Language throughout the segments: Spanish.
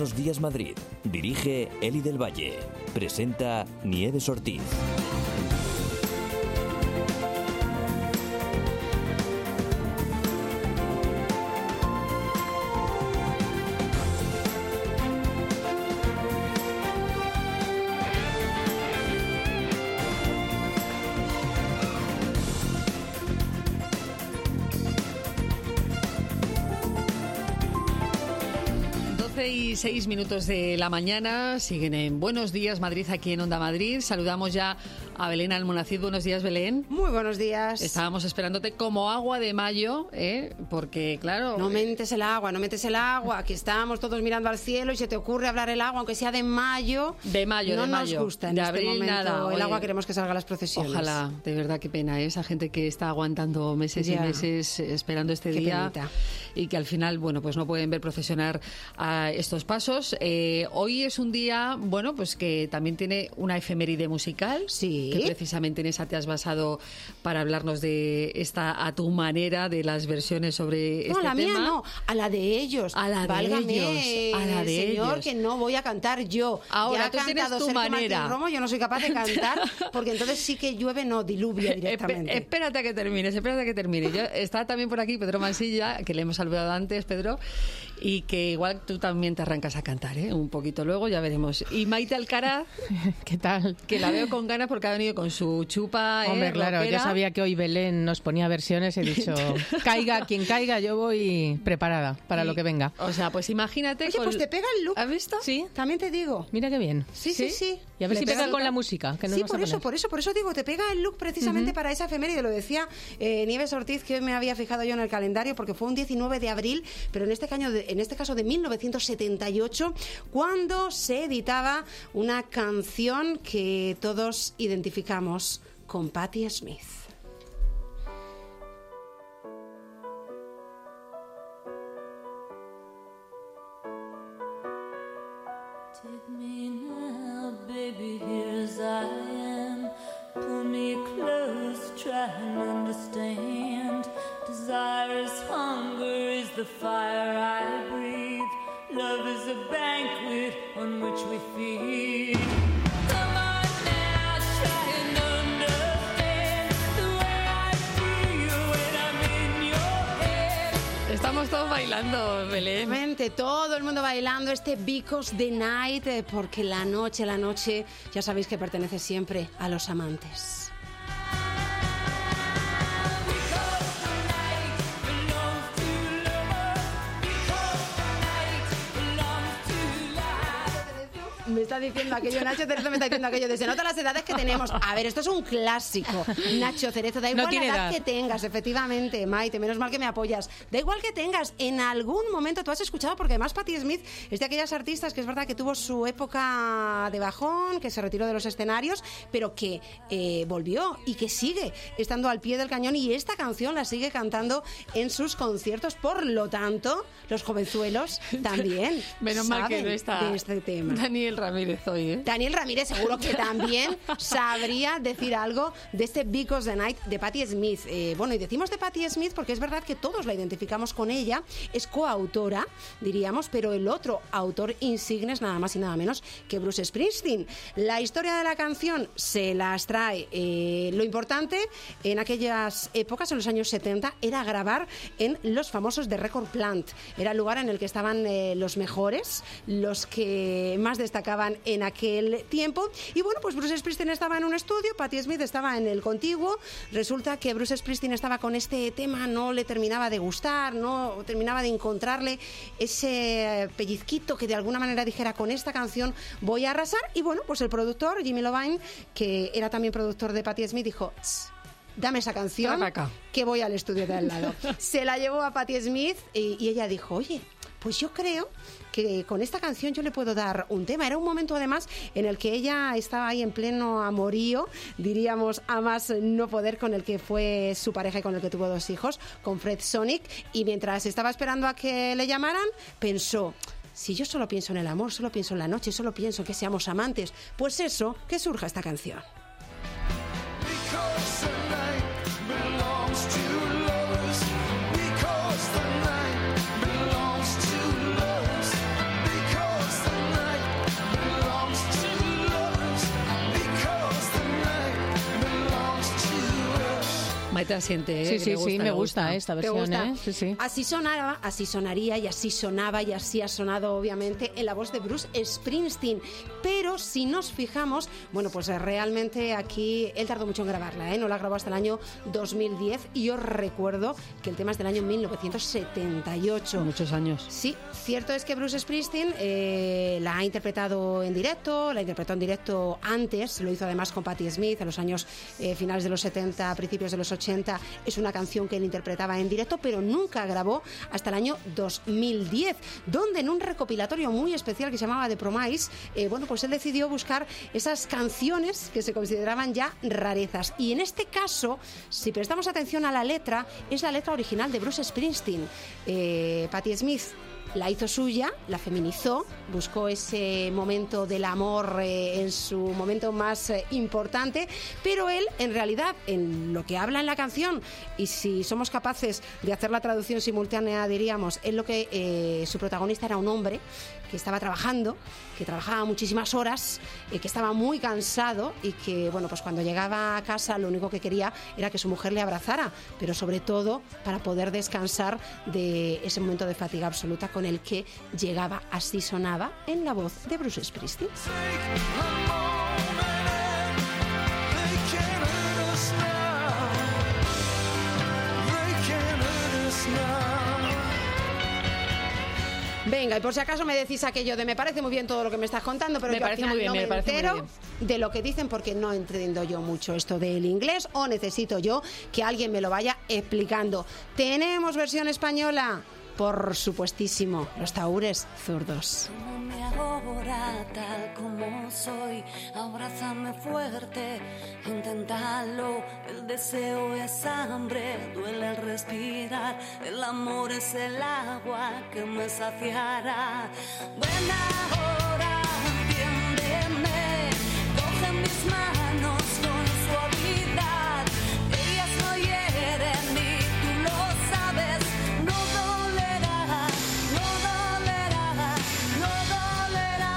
Buenos Días Madrid. Dirige Eli del Valle. Presenta Nieves Ortiz. Y 6 minutos de la mañana, siguen en Buenos Días Madrid, aquí en Onda Madrid. Saludamos ya a Belén Almonacid. Buenos días, Belén. Muy buenos días. Estábamos esperándote como agua de mayo, porque claro... No metes el agua, no metes el agua. Aquí estamos todos mirando al cielo y se te ocurre hablar el agua, aunque sea de mayo. De mayo, no de mayo. No nos gusta en de este abril, momento. Nada. El agua queremos que salga a las procesiones. Ojalá, de verdad, qué pena, esa gente que está aguantando meses y meses esperando este qué día. Penita. Y que al final, bueno, pues no pueden ver procesionar a estos pasos. Hoy es un día, bueno, pues que también tiene una efeméride musical. Sí. Que precisamente en esa te has basado para hablarnos de esta a tu manera, de las versiones sobre este tema. No, la mía no, a la de ellos. A la de Válgame, ellos. A la de señor, ellos. Que no voy a cantar yo. Ahora, ya tú tienes tu Sergio manera. Martín Romo, yo no soy capaz de cantar, porque entonces sí que llueve, no, diluvia directamente. Espérate a que termine. Está también por aquí Pedro Mansilla, que le hemos saludado antes, Pedro, y que igual tú también te arrancas a cantar, un poquito luego, ya veremos. Y Maite Alcaraz, ¿qué tal? Que la veo con ganas porque ha venido con su chupa. Hombre, claro, rockera. yo sabía que hoy Belén nos ponía versiones, he dicho, caiga quien caiga, yo voy preparada para lo que venga. O sea, pues imagínate. Oye, pues te pega el look. ¿Has visto? Sí. También te digo. Mira qué bien. Sí. Y a ver Le si pega con la música. Que nos sí, vas a por eso digo, te pega el look precisamente para esa efeméride. Lo decía Nieves Ortiz, que me había fijado yo en el calendario, porque fue un 19 de abril, pero en este caso de 1978, cuando se editaba una canción que todos identificamos con Patti Smith. Take me now, baby, here as I am. Pull me close, try and understand. Desire is hunger, is the fire I breathe. Love is a banquet on which we feed. Come on now, try and understand the way I feel when I'm in your head. Estamos todos bailando, Belén. Todo el mundo bailando este Because the Night, porque la noche, ya sabéis que pertenece siempre a los amantes. Me está diciendo aquello, Nacho Cerezo me está diciendo aquello, se nota las edades que tenemos. A ver, esto es un clásico, Nacho Cerezo, da igual no la edad edad que tengas, efectivamente, Maite, menos mal que me apoyas. Da igual que tengas, en algún momento tú has escuchado, porque además Patti Smith es de aquellas artistas que es verdad que tuvo su época de bajón, que se retiró de los escenarios, pero que volvió y que sigue estando al pie del cañón, y esta canción la sigue cantando en sus conciertos, por lo tanto, los jovenzuelos también menos saben mal que no está de este tema. Daniel Ramírez hoy, Daniel Ramírez seguro que también sabría decir algo de este Because the Night de Patti Smith. Bueno, y decimos de Patti Smith porque es verdad que todos la identificamos con ella, es coautora, diríamos, pero el otro autor insigne es nada más y nada menos que Bruce Springsteen. La historia de la canción se las trae. Lo importante en aquellas épocas, en los años 70, era grabar en los famosos The Record Plant. Era el lugar en el que estaban los mejores, los que más destacaban en aquel tiempo. Y bueno, pues Bruce Springsteen estaba en un estudio, Patti Smith estaba en el contiguo. Resulta que Bruce Springsteen estaba con este tema, no le terminaba de gustar, no terminaba de encontrarle ese pellizquito que de alguna manera dijera, con esta canción voy a arrasar. Y bueno, pues el productor, Jimmy Iovine, que era también productor de Patti Smith, dijo: dame esa canción, que voy al estudio de al lado. Se la llevó a Patti Smith y ella dijo: oye, pues yo creo que con esta canción yo le puedo dar un tema. Era un momento además en el que ella estaba ahí en pleno amorío, diríamos a más no poder, con el que fue su pareja y con el que tuvo 2 hijos, con Fred Sonic, y mientras estaba esperando a que le llamaran, pensó: si yo solo pienso en el amor, solo pienso en la noche, solo pienso en que seamos amantes, pues eso, que surja esta canción. Maite asiente, Sí, sí, sí, me gusta esta ¿Te versión, gusta? ¿eh? Sí, sí. Así sonaba, así sonaría y así sonaba y así ha sonado obviamente en la voz de Bruce Springsteen. Pero si nos fijamos, bueno, pues realmente aquí él tardó mucho en grabarla, ¿eh? No la grabó hasta el año 2010 y yo recuerdo que el tema es del año 1978. Muchos años. Sí, cierto es que Bruce Springsteen la ha interpretado en directo, la interpretó en directo antes, lo hizo además con Patti Smith en los años finales de los 70, principios de los 80. Es una canción que él interpretaba en directo, pero nunca grabó hasta el año 2010, donde en un recopilatorio muy especial que se llamaba The Promise, bueno, pues él decidió buscar esas canciones que se consideraban ya rarezas. Y en este caso, si prestamos atención a la letra, es la letra original de Bruce Springsteen. Patti Smith la hizo suya, la feminizó, buscó ese momento del amor en su momento más importante, pero él, en realidad, en lo que habla en la canción, y si somos capaces de hacer la traducción simultánea, diríamos, en lo que su protagonista era un hombre que estaba trabajando, que trabajaba muchísimas horas, que estaba muy cansado y que, bueno, pues cuando llegaba a casa lo único que quería era que su mujer le abrazara, pero sobre todo para poder descansar de ese momento de fatiga absoluta con el que llegaba. Así sonaba en la voz de Bruce Springsteen. Venga, y por si acaso me decís aquello de me parece muy bien todo lo que me estás contando, pero Me yo al parece final muy bien, no me me parece muy entero bien. de lo que dicen porque no entiendo yo mucho esto del inglés o necesito yo que alguien me lo vaya explicando. ¿Tenemos versión española? Por supuestísimo, los Tahúres Zurdos. Tómame ahora tal como soy, abrázame fuerte, inténtalo. El deseo es hambre, duele el respirar. El amor es el agua que me saciará. Buena hora, entiéndeme, coge mis manos con suavidad. Ellas no hieren y tú lo sabes. No dolerá, no dolerá, no dolerá.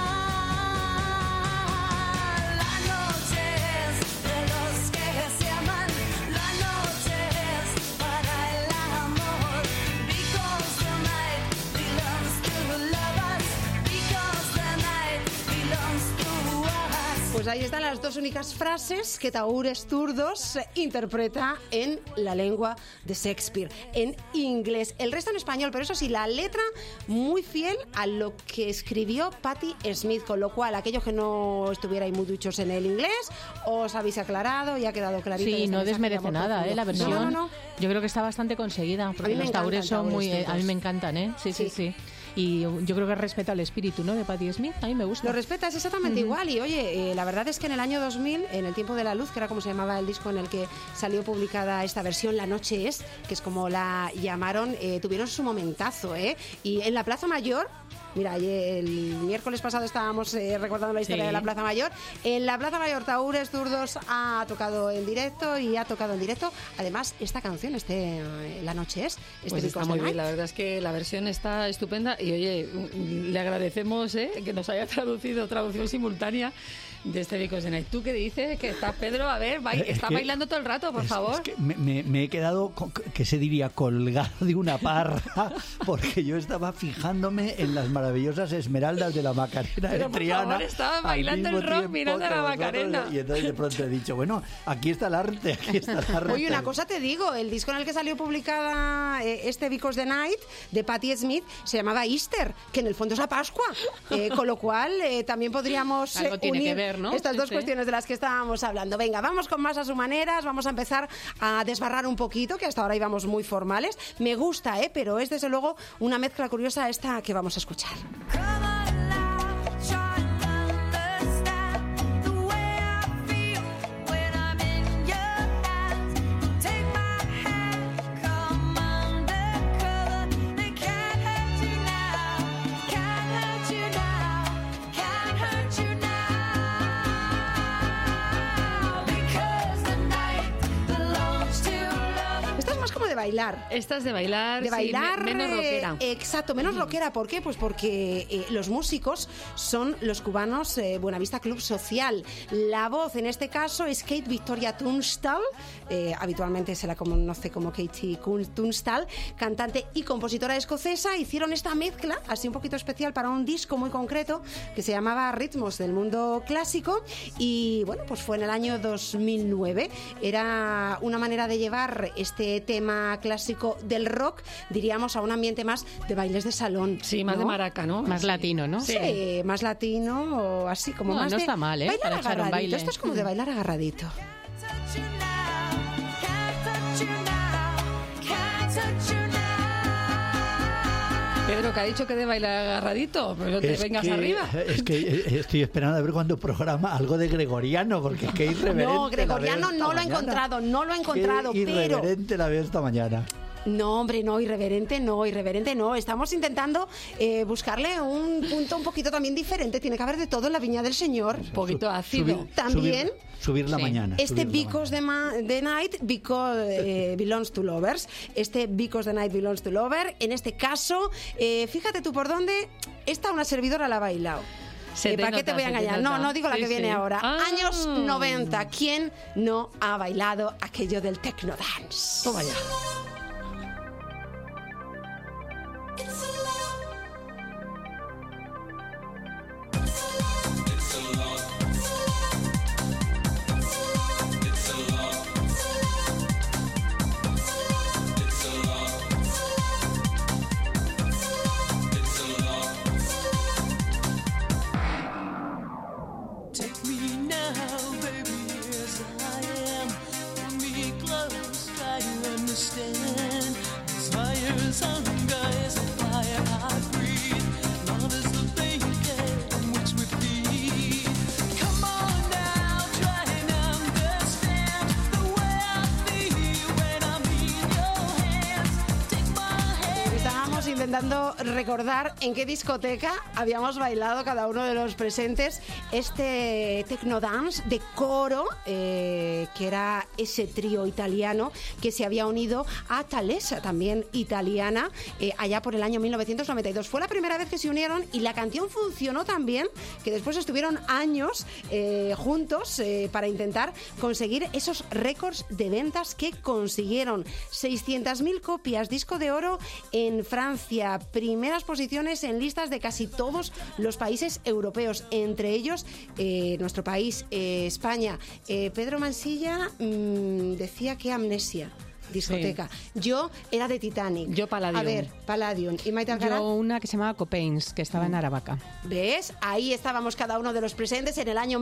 La noche es de los que se aman, la noche es para el amor. Because the night belongs to the lovers, because the night belongs to us. Pues ahí están las dos únicas frases que Tahúres Zurdos interpreta en la lengua de Shakespeare, en inglés. El resto en español, pero eso sí, la letra muy fiel a lo que escribió Patti Smith, con lo cual aquellos que no estuvierais muy duchos en el inglés, os habéis aclarado y ha quedado clarito. Sí, este no mensaje desmerece de amor nada, profundo. la versión. No. Yo creo que está bastante conseguida, porque A mí me los Tahúres encantan son muy... Tahúres a mí Zurdos. me encantan, ¿eh? Sí, sí, Sí. sí. Y yo creo que respeta el espíritu, ¿no?, de Patti Smith. A mí me gusta. Lo respetas exactamente igual y oye, la verdad es que en el año 2000, en El tiempo de la luz, que era como se llamaba el disco en el que salió publicada esta versión, La noche es, que es como la llamaron, tuvieron su momentazo, ¿eh? Y en la Plaza Mayor, mira, el miércoles pasado estábamos recordando la historia Sí. de la Plaza Mayor. En la Plaza Mayor Tahúres Zurdos ha tocado en directo y ha tocado en directo además esta canción, La noche es, Pues está muy bien, la verdad es que la versión está estupenda y oye, le agradecemos que nos haya traducción simultánea de este Because the Night. ¿Tú qué dices? Que está Pedro, a ver, está bailando todo el rato, por favor. Es que me he quedado, que se diría, colgado de una parra, porque yo estaba fijándome en las maravillosas esmeraldas de la Macarena Pero de por Triana. favor, estaba al bailando el mismo rock tiempo mirando a que la vosotros, Macarena. Y entonces de pronto he dicho, bueno, aquí está el arte, aquí está el arte. Oye, una cosa te digo, el disco en el que salió publicada este Because the Night de Patti Smith se llamaba Easter, que en el fondo es la Pascua, con lo cual también podríamos Algo tiene unir que ver, ¿no? estas Sí, dos sí. cuestiones de las que estábamos hablando. Venga, vamos con más a su maneras, vamos a empezar a desbarrar un poquito, que hasta ahora íbamos muy formales. Me gusta, pero es desde luego una mezcla curiosa esta que vamos a escuchar. bailar. Esta es de bailar, De bailar, sí, menos rockera. Exacto, menos rockera. ¿Por qué? Pues porque los músicos son los cubanos Buenavista Club Social. La voz, en este caso, es Kate Victoria Tunstall. Habitualmente se la conoce como Katie Tunstall, cantante y compositora escocesa. Hicieron esta mezcla, así un poquito especial, para un disco muy concreto que se llamaba Ritmos del Mundo Clásico. Y bueno, pues fue en el año 2009. Era una manera de llevar este tema clásico del rock, diríamos, a un ambiente más de bailes de salón. Sí, más ¿no? de maraca, ¿no? Más latino, ¿no? Sí, más latino o así, como No, más no de está mal, ¿eh? bailar Para echar un agarradito. baile. Esto es como de bailar agarradito. Pedro, que ha dicho que de bailar agarradito, pero te vengas arriba. Es que estoy esperando a ver cuándo programa algo de gregoriano, porque es que irreverente. No, gregoriano no lo he encontrado, pero... Irreverente la veo esta mañana. No, hombre, no, irreverente no. Estamos intentando buscarle un punto un poquito también diferente. Tiene que haber de todo en la viña del Señor. Un poquito ácido. También... Subir la mañana. Este subir la Because mañana. the Night belongs to lovers. Este Because the Night belongs to lover. En este caso, fíjate tú por dónde esta una servidora la ha bailado. ¿Para qué te voy a engañar? No digo la que viene ahora. Años 90. ¿Quién no ha bailado aquello del techno dance? Toma ya. Intentando recordar en qué discoteca habíamos bailado cada uno de los presentes este techno dance de Coro, que era ese trío italiano que se había unido a Thalessa, también italiana, allá por el año 1992. Fue la primera vez que se unieron y la canción funcionó tan bien que después estuvieron años juntos para intentar conseguir esos récords de ventas que consiguieron. 600.000 copias, disco de oro en Francia, primeras posiciones en listas de casi todos los países europeos, entre ellos nuestro país, España. Pedro Mansilla decía que Amnesia discoteca. Sí. Yo era de Titanic. Yo Palladium. A ver, Palladium. ¿Y Maite Alcaraz? Yo una que se llamaba Copains, que estaba en Aravaca. ¿Ves? Ahí estábamos cada uno de los presentes en el año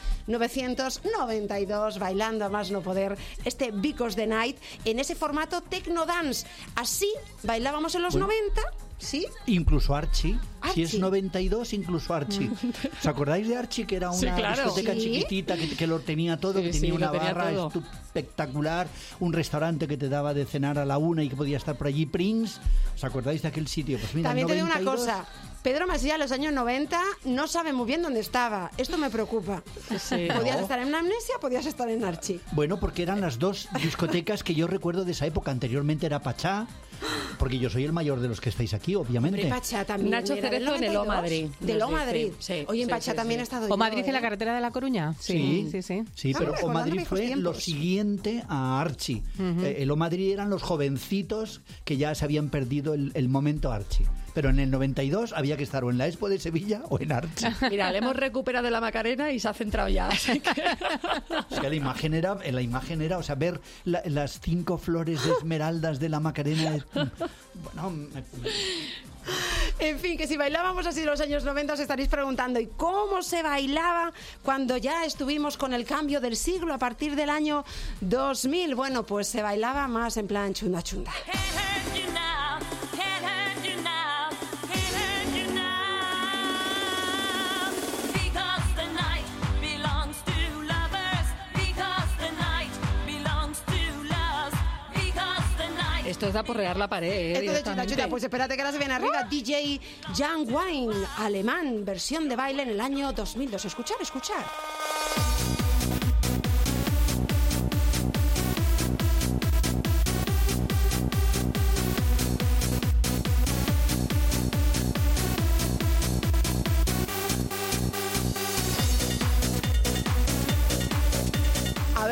1992, bailando a más no poder este Because the Night en ese formato techno dance. Así bailábamos en los 90. ¿Sí? Incluso Archie. Si es 92, incluso Archie. ¿Os acordáis de Archie? Que era una discoteca chiquitita que lo tenía todo, que tenía una barra espectacular, un restaurante que te daba de cenar a la 1 y que podía estar por allí. Prince. ¿Os acordáis de aquel sitio? Pues mira, también 92, te digo una cosa. Pedro Mansilla en los años 90 no sabe muy bien dónde estaba. Esto me preocupa. Sí. Podías estar en Amnesia, podías estar en Archie. Bueno, porque eran las dos discotecas que yo recuerdo de esa época. Anteriormente era Pachá, porque yo soy el mayor de los que estáis aquí, obviamente. Hombre, Pachá también. Nacho Cerezo en el O Madrid. Del O Madrid. Sí. Oye, en Pachá también he estado yo. ¿O Madrid en la carretera de La Coruña? Sí, pero O Madrid fue lo siguiente a Archie. El O Madrid eran los jovencitos que ya se habían perdido el momento Archie. Pero en el 92 había que estar o en la Expo de Sevilla o en Archie. Mira, le hemos recuperado de la Macarena y se ha centrado ya. Así que... O sea, la imagen era, o sea, ver las 5 flores de esmeraldas de la Macarena. Bueno, en fin, que si bailábamos así en los años 90 os estaréis preguntando ¿y cómo se bailaba cuando ya estuvimos con el cambio del siglo a partir del año 2000? Bueno, pues se bailaba más en plan chunda chunda. Esto es de aporrear la pared. Esto de chuta chuta, pues espérate que ahora se viene arriba. DJ Jan Wine, alemán, versión de baile en el año 2002. Escuchar.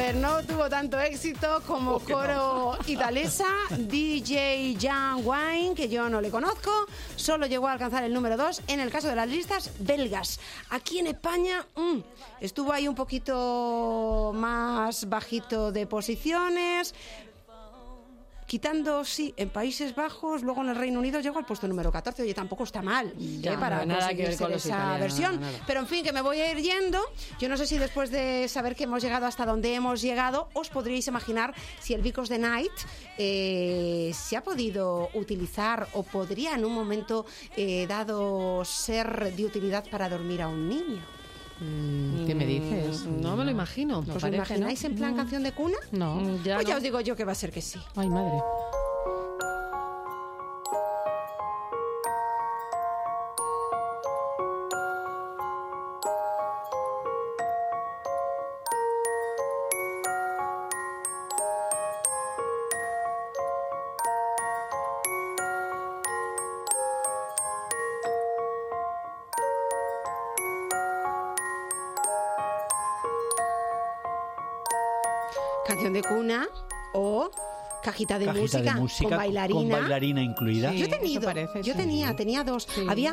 ver, no tuvo tanto éxito como coro italesa DJ Jan Wine, que yo no le conozco, solo llegó a alcanzar el número 2 en el caso de las listas belgas. Aquí en España estuvo ahí un poquito más bajito de posiciones, quitando, sí, en Países Bajos, luego en el Reino Unido llegó al puesto número 14. Oye, tampoco está mal para conseguirse esa versión. Nada. Pero en fin, que me voy a ir yendo. Yo no sé si después de saber que hemos llegado hasta donde hemos llegado, os podríais imaginar si el Because the Night se ha podido utilizar o podría en un momento dado ser de utilidad para dormir a un niño. ¿Qué me dices? No me lo imagino. ¿Os lo imagináis en plan canción de cuna? No. Pues ya os digo yo que va a ser que sí. Ay, madre. Canción de cuna o cajita de música con bailarina. Con bailarina incluida. Sí, yo tenía dos. Sí. Había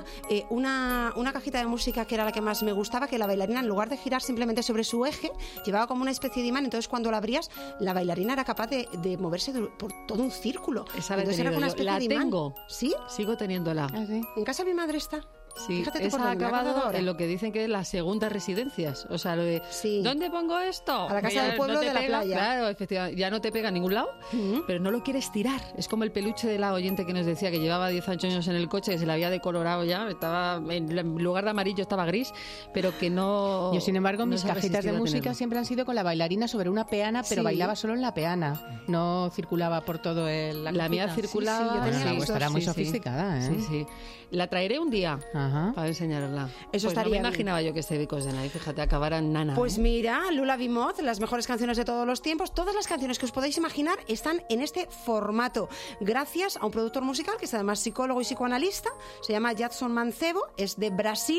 una cajita de música que era la que más me gustaba, que la bailarina, en lugar de girar simplemente sobre su eje, llevaba como una especie de imán. Entonces, cuando la abrías, la bailarina era capaz de moverse por todo un círculo. Esa entonces era una especie de imán. Tengo. ¿Sí? Sigo teniéndola. ¿Ah, sí? En casa de mi madre está. Sí, esa ha acabado en lo que dicen que es las segundas residencias. O sea, lo de ¿dónde pongo esto? A la casa del pueblo de la playa. Claro, efectivamente, ya no te pega a ningún lado, pero no lo quieres tirar. Es como el peluche de la oyente que nos decía que llevaba 10 años en el coche, que se le había decolorado ya, estaba en lugar de amarillo estaba gris, pero que no... Yo, sin embargo, mis cajitas de música siempre han sido con la bailarina sobre una peana, pero bailaba solo en la peana. No circulaba por todo la mía circulaba. Sí, yo tenía era muy sofisticada, ¿eh? Sí. La traeré un día para enseñarla. Eso estaría no me imaginaba yo que este Because the Night, fíjate, acabara en nana. Pues mira, Lula Bimoz, las mejores canciones de todos los tiempos, todas las canciones que os podáis imaginar están en este formato, gracias a un productor musical que es además psicólogo y psicoanalista, se llama Jadson Mancebo, es de Brasil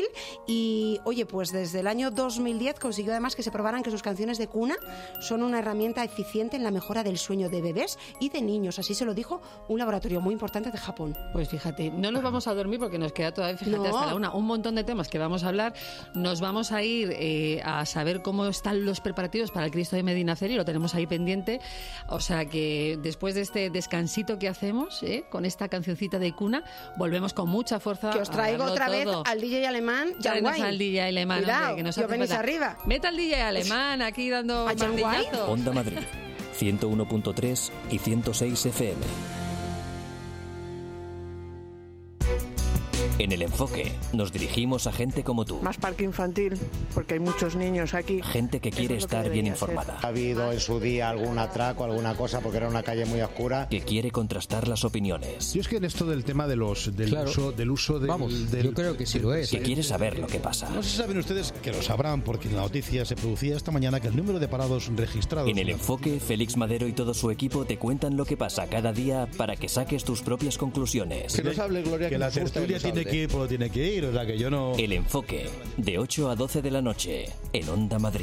y, oye, pues desde el año 2010 consiguió además que se probaran que sus canciones de cuna son una herramienta eficiente en la mejora del sueño de bebés y de niños, así se lo dijo un laboratorio muy importante de Japón. Pues fíjate, no nos vamos a dormir porque nos queda todavía, fíjate, hasta la una, un montón de temas que vamos a hablar. Nos vamos a ir a saber cómo están los preparativos para el Cristo de Medinaceli, lo tenemos ahí pendiente. O sea que después de este descansito que hacemos, con esta cancioncita de cuna, volvemos con mucha fuerza. Que os traigo otra vez al DJ alemán, Jan Wine. Al DJ alemán, cuidado, que nos yo venís arriba. Meta al DJ alemán aquí dando martillazo. Onda Madrid, 101.3 y 106 FM. En El Enfoque nos dirigimos a gente como tú. Más parque infantil, porque hay muchos niños aquí. Gente que quiere estar bien informada. Ha habido en su día algún atraco, alguna cosa, porque era una calle muy oscura. Que quiere contrastar las opiniones. Yo es que en esto del tema del uso del... yo creo que sí lo es. Que quiere saber lo que pasa. No sé si saben ustedes, que lo sabrán, porque en la noticia se producía esta mañana que el número de parados registrados... En El Enfoque, Félix Madero y todo su equipo te cuentan lo que pasa cada día para que saques tus propias conclusiones. Que nos hable, Gloria, que la tertulia tiene que ir por lo tiene que ir, o sea que yo no... El Enfoque, de 8 a 12 de la noche, en Onda Madrid.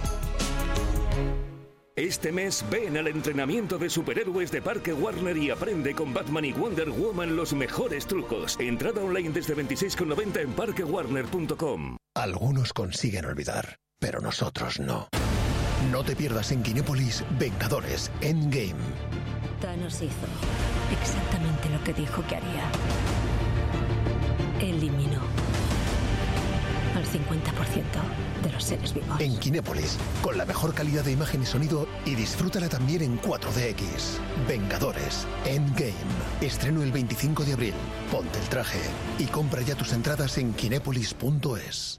Este mes ven al entrenamiento de superhéroes de Parque Warner y aprende con Batman y Wonder Woman los mejores trucos. Entrada online desde 26,90 en parquewarner.com. Algunos consiguen olvidar, pero nosotros no. No te pierdas en Kinépolis Vengadores Endgame. Thanos hizo exactamente lo que dijo que haría. Eliminó al 50% de los seres vivos. En Kinépolis, con la mejor calidad de imagen y sonido, y disfrútala también en 4DX. Vengadores Endgame. Estreno el 25 de abril. Ponte el traje y compra ya tus entradas en kinépolis.es.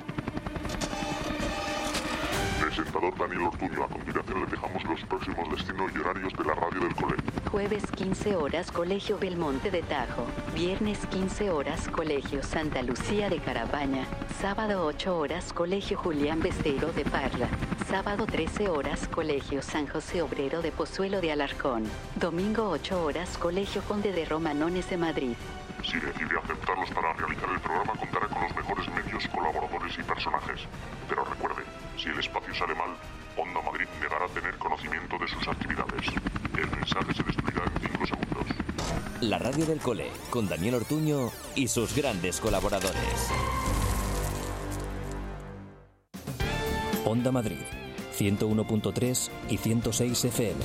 Presentador Daniel Ortuño. A continuación le dejamos los próximos destinos y horarios de la radio del colegio. Jueves 15 horas Colegio Belmonte de Tajo. Viernes 15 horas Colegio Santa Lucía de Carabaña. Sábado 8 horas Colegio Julián Besteiro de Parla. Sábado 13 horas Colegio San José Obrero de Pozuelo de Alarcón. Domingo 8 horas Colegio Conde de Romanones de Madrid. Si decide aceptarlos para realizar el programa, contará con los mejores medios, colaboradores y personajes. Pero recuerde, si el espacio sale mal, Onda Madrid negará tener conocimiento de sus actividades. El mensaje se destruirá en 5 segundos. La radio del cole, con Daniel Ortuño y sus grandes colaboradores. Onda Madrid, 101.3 y 106 FM.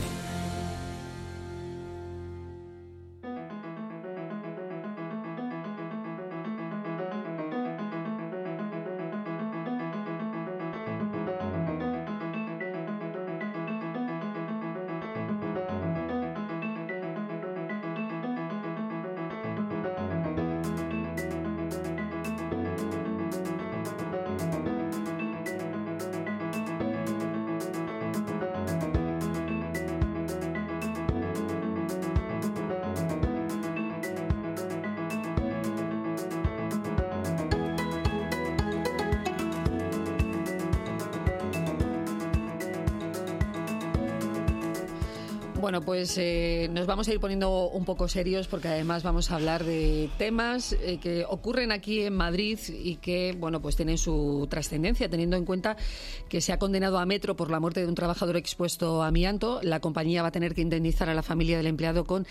Bueno, pues nos vamos a ir poniendo un poco serios porque además vamos a hablar de temas que ocurren aquí en Madrid y que, bueno, pues tienen su trascendencia, teniendo en cuenta que se ha condenado a Metro por la muerte de un trabajador expuesto a amianto. La compañía va a tener que indemnizar a la familia del empleado con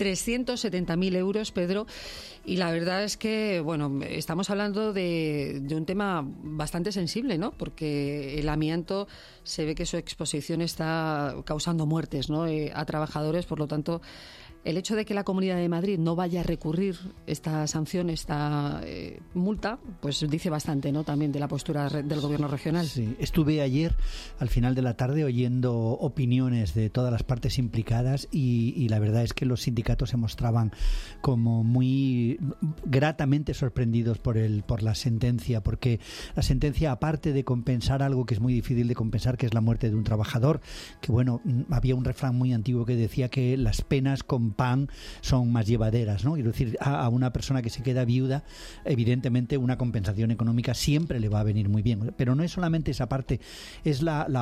370.000 euros, Pedro. Y la verdad es que, bueno, estamos hablando de un tema bastante sensible, ¿no? Porque el amianto se ve que su exposición está causando muertes, ¿no? A trabajadores, por lo tanto, el hecho de que la Comunidad de Madrid no vaya a recurrir esta sanción, esta multa, pues dice bastante, ¿no? También de la postura del Gobierno regional. Sí, estuve ayer, al final de la tarde, oyendo opiniones de todas las partes implicadas y la verdad es que los sindicatos se mostraban como muy gratamente sorprendidos por la sentencia, porque la sentencia, aparte de compensar algo que es muy difícil de compensar, que es la muerte de un trabajador, que bueno, había un refrán muy antiguo que decía que las penas con pan son más llevaderas, ¿no? Quiero decir, a una persona que se queda viuda, evidentemente una compensación económica siempre le va a venir muy bien, pero no es solamente esa parte, es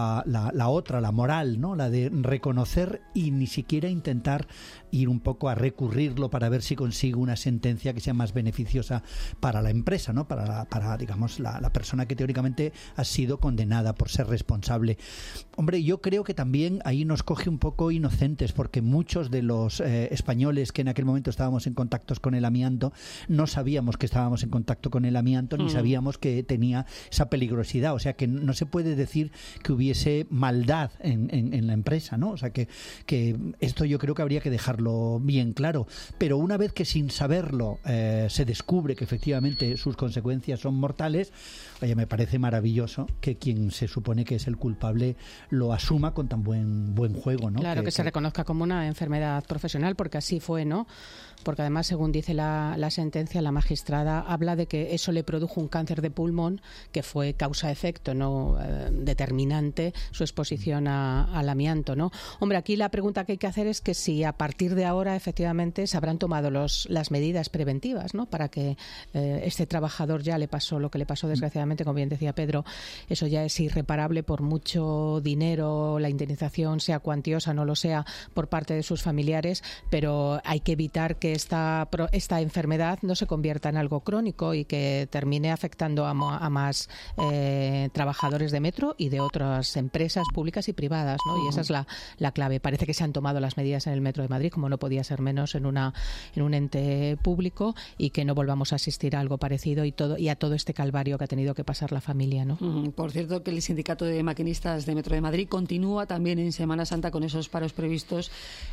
la otra, la moral, ¿no? La de reconocer y ni siquiera intentar ir un poco a recurrirlo para ver si consigue una sentencia que sea más beneficiosa para la empresa, ¿no? Para digamos, la persona que teóricamente ha sido condenada por ser responsable. Hombre, yo creo que también ahí nos coge un poco inocentes, porque muchos de los españoles que en aquel momento estábamos en contacto con el amianto no sabíamos que estábamos en contacto con el amianto, ni sabíamos que tenía esa peligrosidad. O sea, que no se puede decir que hubiese maldad en la empresa, ¿no? O sea, que esto yo creo que habría que dejarlo bien claro. Pero una vez que sin saberlo se descubre que efectivamente sus consecuencias son mortales, oye, me parece maravilloso que quien se supone que es el culpable lo asuma con tan buen juego, ¿no? Claro, que se reconozca como una enfermedad profesional, porque así fue, ¿no? Porque además, según dice la sentencia, la magistrada habla de que eso le produjo un cáncer de pulmón que fue causa-efecto, no determinante, su exposición al amianto, ¿no? Hombre, aquí la pregunta que hay que hacer es que si a partir de ahora efectivamente se habrán tomado las medidas preventivas, ¿no? Para que este trabajador ya le pasó lo que le pasó desgraciadamente, como bien decía Pedro, eso ya es irreparable, por mucho dinero, la indemnización sea cuantiosa, no lo sea, por parte de sus familiares, pero hay que evitar que esta enfermedad no se convierta en algo crónico y que termine afectando a más trabajadores de Metro y de otras empresas públicas y privadas, ¿no? Y esa es la clave. Parece que se han tomado las medidas en el Metro de Madrid, como no podía ser menos en un ente público, y que no volvamos a asistir a algo parecido y a todo este calvario que ha tenido que pasar la familia, ¿no? Por cierto, que el Sindicato de Maquinistas de Metro de Madrid continúa también en Semana Santa con esos paros previstos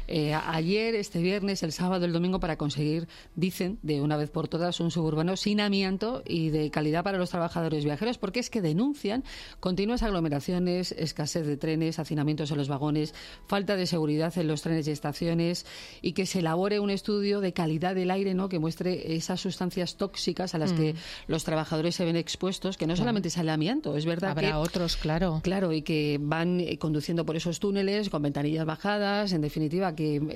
ayer, este viernes, el sábado, el domingo, para conseguir, dicen, de una vez por todas, un suburbano sin amianto y de calidad para los trabajadores viajeros, porque es que denuncian continuas aglomeraciones, escasez de trenes, hacinamientos en los vagones, falta de seguridad en los trenes y estaciones, y que se elabore un estudio de calidad del aire, ¿no?, que muestre esas sustancias tóxicas a las que los trabajadores se ven expuestos, que no solamente es el amianto, es verdad. Habrá otros, claro. Claro, y que van conduciendo por esos túneles con ventanillas bajadas, en definitiva, que está bien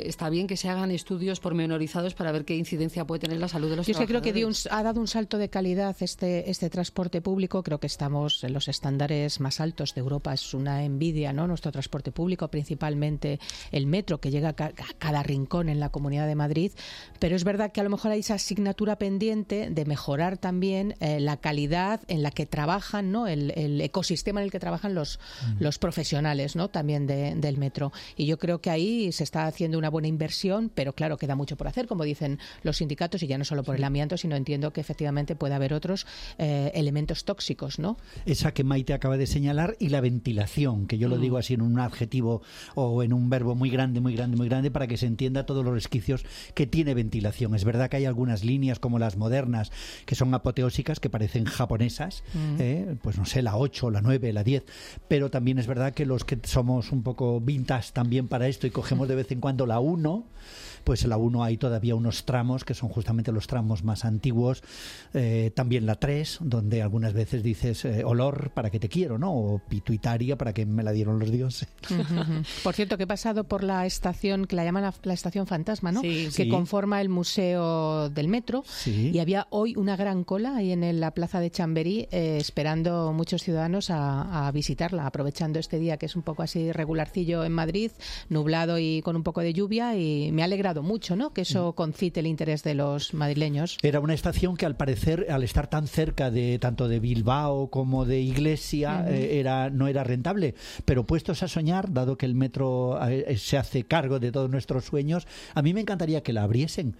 también que se hagan estudios pormenorizados para ver qué incidencia puede tener la salud de los Yo trabajadores. creo que ha dado un salto de calidad este transporte público. Creo que estamos en los estándares más altos de Europa. Es una envidia, ¿no?, nuestro transporte público, principalmente el metro, que llega a cada rincón en la Comunidad de Madrid. Pero es verdad que a lo mejor hay esa asignatura pendiente de mejorar también la calidad en la que trabajan, ¿no?, el ecosistema en el que trabajan los profesionales, ¿no?, también del metro. Y yo creo que ahí se está haciendo una buena inversión, pero claro, queda mucho por hacer, como dicen los sindicatos, y ya no solo por el amianto, sino entiendo que efectivamente puede haber otros elementos tóxicos, ¿no? Esa que Maite acaba de señalar, y la ventilación, que yo lo digo así en un adjetivo o en un verbo muy grande, para que se entienda todos los resquicios que tiene ventilación. Es verdad que hay algunas líneas, como las modernas, que son apoteósicas, que parecen japonesas, pues no sé, la 8, la 9, la 10, pero también es verdad que los que somos un poco vintage también para esto y cogemos de vez en cuando la 1, pues en la 1 hay todavía unos tramos que son justamente los tramos más antiguos, también la 3, donde algunas veces dices olor, ¿para qué te quiero?, ¿no?, o pituitaria, ¿para qué me la dieron los dioses? Por cierto, que he pasado por la estación, que la llaman la estación fantasma, ¿no?, que conforma el museo del metro, y había hoy una gran cola ahí en la plaza de Chamberí, esperando muchos ciudadanos a visitarla, aprovechando este día que es un poco así regularcillo en Madrid, nublado y con un poco de lluvia, y me ha alegrado mucho, ¿no?, que eso concite el interés de los madrileños. Era una estación que, al parecer, al estar tan cerca de tanto de Bilbao como de Iglesia, no era rentable, pero puestos a soñar, dado que el metro se hace cargo de todos nuestros sueños, a mí me encantaría que la abriesen,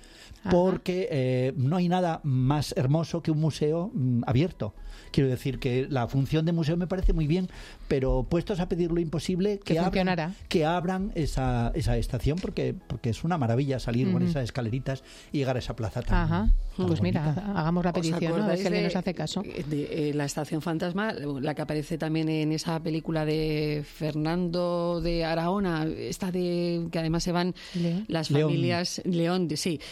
porque no hay nada más hermoso que un museo abierto. Quiero decir que la función de museo me parece muy bien, pero puestos a pedir lo imposible, que abran esa estación, porque es una maravilla salir con esas escaleritas y llegar a esa plaza tan pues bonita. Mira, hagamos la petición, ¿no?, a ver si alguien nos hace caso. La estación fantasma, la que aparece también en esa película de Fernando de Araona, que además se van las familias León,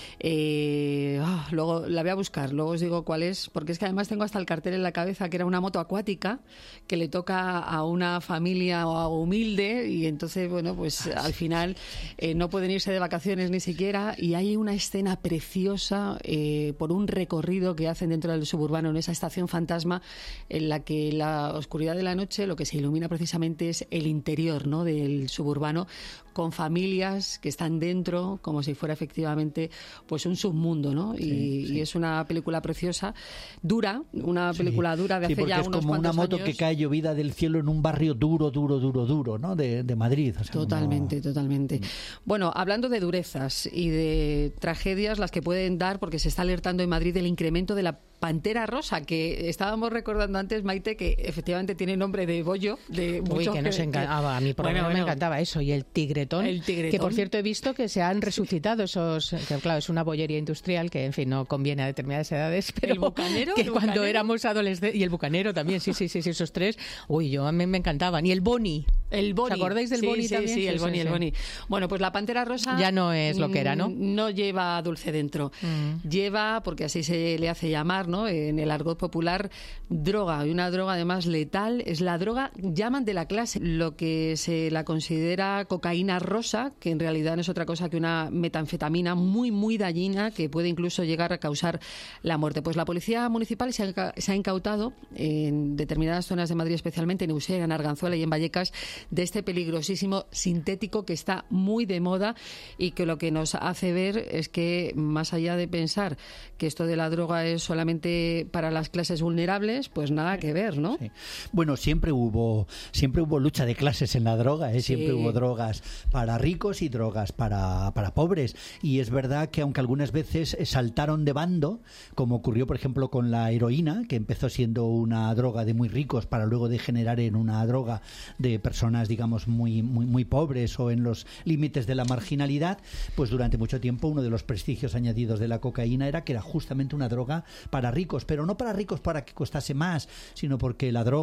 luego la voy a buscar, luego os digo cuál es, porque es que además tengo hasta el cartel en la cabeza, que era una moto acuática que le toca a una familia humilde, y entonces, bueno, pues al final no pueden irse de vacaciones ni siquiera, y hay una escena preciosa por un recorrido que hacen dentro del suburbano, en esa estación fantasma, en la que la oscuridad de la noche lo que se ilumina precisamente es el interior, ¿no?, del suburbano, con familias que están dentro, como si fuera efectivamente pues un submundo, ¿no? Y es una película preciosa, dura, una película dura de hace ya unos cuantos años. Es como una moto que cae llovida del cielo en un barrio duro, ¿no?, de Madrid. O sea, totalmente. Bueno, hablando de durezas y de tragedias, las que pueden dar, porque se está alertando en Madrid del incremento de la pantera rosa, que estábamos recordando antes, Maite, que efectivamente tiene nombre de bollo. Que nos encantaba, a mí por lo menos me encantaba eso, y el tigretón, que por cierto he visto que se han resucitado esos, que claro, es una bollería industrial que en fin no conviene a determinadas edades, pero el bucanero, que cuando éramos adolescentes, y el bucanero también, sí, esos tres, yo a mí me encantaban, y el Boni. ¿Os acordáis del Boni también? Sí, el Boni. Bueno, pues la pantera rosa ya no es lo que era, ¿no? No lleva dulce dentro. Lleva, porque así se le hace llamar, ¿no?, en el argot popular, droga, y una droga además letal. Es la droga, llaman, de la clase, lo que se la considera cocaína rosa, que en realidad no es otra cosa que una metanfetamina muy, muy dañina, que puede incluso llegar a causar la muerte. Pues la Policía Municipal se ha incautado en determinadas zonas de Madrid, especialmente en Usera, en Arganzuela y en Vallecas, de este peligrosísimo sintético que está muy de moda, y que lo que nos hace ver es que, más allá de pensar que esto de la droga es solamente para las clases vulnerables, pues nada que ver, ¿no? Sí. Bueno, siempre hubo lucha de clases en la droga, siempre hubo drogas para ricos y drogas para pobres, y es verdad que aunque algunas veces saltaron de bando, como ocurrió por ejemplo con la heroína, que empezó siendo una droga de muy ricos para luego degenerar en una droga de personas, digamos, muy, muy, muy pobres o en los límites de la marginalidad, pues durante mucho tiempo uno de los prestigios añadidos de la cocaína era que era justamente una droga para ricos, pero no para ricos para que costase más, sino porque la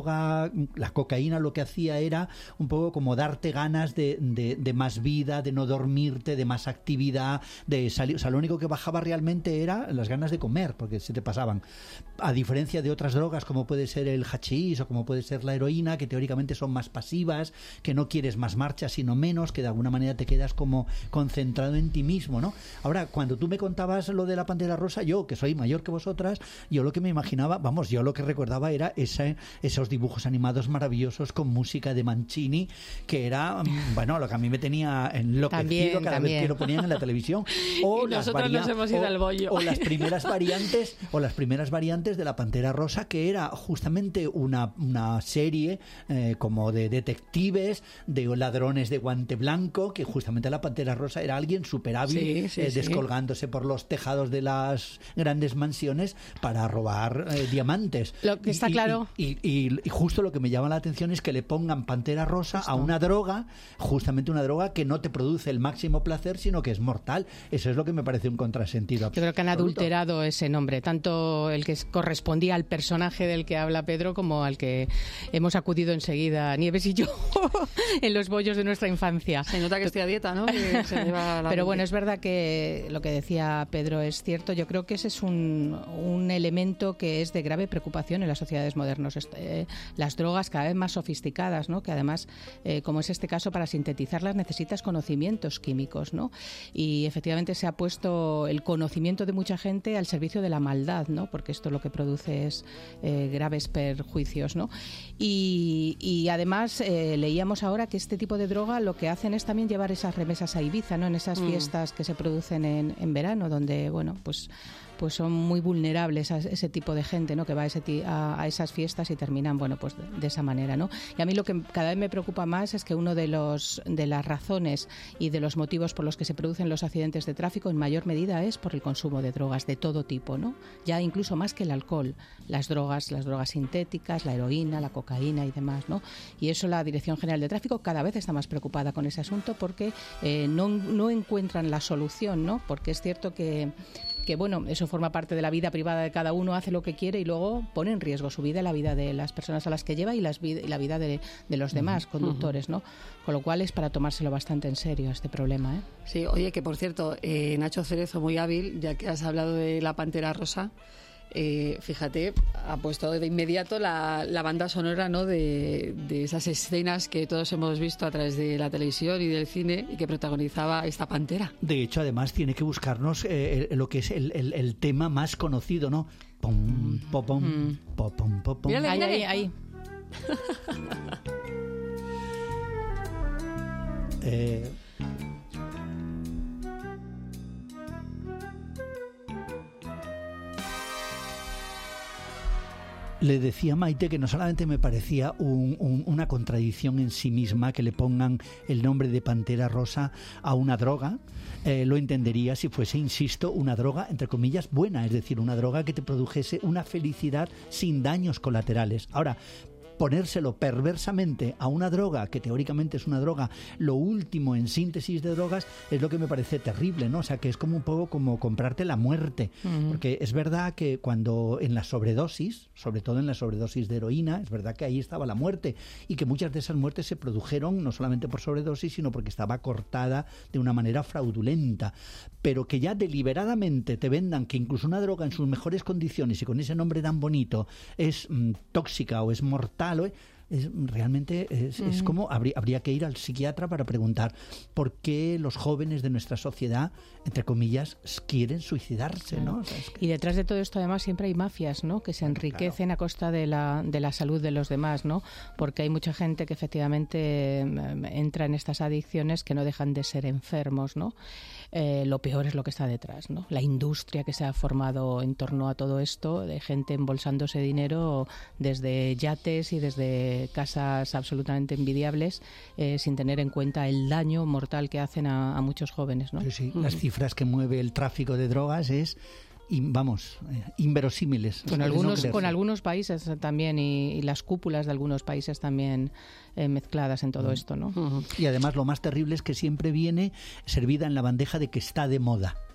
cocaína lo que hacía era un poco como darte ganas de más vida, de no dormirte, de más actividad, de salir. O sea, lo único que bajaba realmente era las ganas de comer, porque se te pasaban. A diferencia de otras drogas como puede ser el hachís o como puede ser la heroína, que teóricamente son más pasivas, que no quieres más marcha sino menos, que de alguna manera te quedas como concentrado en ti mismo, ¿no? Ahora, cuando tú me contabas lo de la Pantera Rosa, yo, que soy mayor que vosotras, yo lo que me imaginaba, yo lo que recordaba era esos dibujos animados maravillosos con música de Mancini, que era, bueno, lo que a mí me tenía enloquecido cada vez que lo ponían en la televisión. O y nosotros nos hemos ido al bollo. O las primeras variantes de la Pantera Rosa, que era justamente una serie como de detectives, de ladrones de guante blanco, que justamente la Pantera Rosa era alguien súper hábil, descolgándose por los tejados de las grandes mansiones para robar diamantes. Lo que está claro. Y justo lo que me llama la atención es que le pongan Pantera Rosa a una droga, justamente una droga que no te produce el máximo placer, sino que es mortal. Eso es lo que me parece un contrasentido absoluto. Yo creo que han adulterado ese nombre, tanto el que correspondía al personaje del que habla Pedro como al que hemos acudido enseguida, Nieves y yo, en los bollos de nuestra infancia. Se nota que estoy a dieta, ¿no? Pero bueno, es verdad que lo que decía Pedro es cierto. Yo creo que ese es un elemento que es de grave preocupación en las sociedades modernas. Las drogas cada vez más sofisticadas, ¿no? Que además, como es este caso, para sintetizarlas necesitas conocimientos químicos, ¿no? Y efectivamente se ha puesto el conocimiento de mucha gente al servicio de la maldad, ¿no? Porque esto lo que produce es graves perjuicios, ¿no? Y además leíamos ahora que este tipo de droga lo que hacen es también llevar esas remesas a Ibiza, ¿no? En esas fiestas que se producen en verano, donde, bueno, pues son muy vulnerables a ese tipo de gente, ¿no? Que va a esas fiestas y terminan, bueno, pues de esa manera, ¿no? Y a mí lo que cada vez me preocupa más es que uno de las razones y de los motivos por los que se producen los accidentes de tráfico en mayor medida es por el consumo de drogas de todo tipo, ¿no? Ya incluso más que el alcohol, las drogas sintéticas, la heroína, la cocaína y demás, ¿no? Y eso la Dirección General de Tráfico cada vez está más preocupada con ese asunto porque no encuentran la solución, ¿no? Porque es cierto que bueno, eso forma parte de la vida privada de cada uno, hace lo que quiere y luego pone en riesgo su vida y la vida de las personas a las que lleva y la vida de los demás conductores, ¿no? Con lo cual es para tomárselo bastante en serio este problema, ¿eh? Sí, oye, que por cierto, Nacho Cerezo, muy hábil, ya que has hablado de la Pantera Rosa, fíjate, ha puesto de inmediato la banda sonora, ¿no? de esas escenas que todos hemos visto a través de la televisión y del cine y que protagonizaba esta pantera. De hecho, además tiene que buscarnos lo que es el tema más conocido, ¿no? Pom, pom, pom, pom, pom, pom. Mírale, ahí. Le decía a Maite que no solamente me parecía una contradicción en sí misma que le pongan el nombre de Pantera Rosa a una droga, lo entendería si fuese, insisto, una droga, entre comillas, buena, es decir, una droga que te produjese una felicidad sin daños colaterales. Ahora, ponérselo perversamente a una droga que teóricamente es una droga, lo último en síntesis de drogas, es lo que me parece terrible, ¿no? O sea, que es como un poco como comprarte la muerte. Porque es verdad que cuando en la sobredosis, sobre todo en la sobredosis de heroína, es verdad que ahí estaba la muerte y que muchas de esas muertes se produjeron no solamente por sobredosis, sino porque estaba cortada de una manera fraudulenta. Pero que ya deliberadamente te vendan que incluso una droga en sus mejores condiciones y con ese nombre tan bonito es tóxica o es mortal, realmente es como habría que ir al psiquiatra para preguntar por qué los jóvenes de nuestra sociedad, entre comillas, quieren suicidarse, ¿no? O sea, y detrás de todo esto además siempre hay mafias, ¿no? Que se enriquecen a costa de la salud de los demás, ¿no? Porque hay mucha gente que efectivamente entra en estas adicciones que no dejan de ser enfermos, ¿no? Lo peor es lo que está detrás, ¿no? La industria que se ha formado en torno a todo esto, de gente embolsándose dinero desde yates y desde casas absolutamente envidiables, sin tener en cuenta el daño mortal que hacen a muchos jóvenes, ¿no? Sí. Las cifras que mueve el tráfico de drogas es inverosímiles. Con algunos países también y las cúpulas de algunos países también mezcladas en todo esto, ¿no? Y además lo más terrible es que siempre viene servida en la bandeja de que está de moda.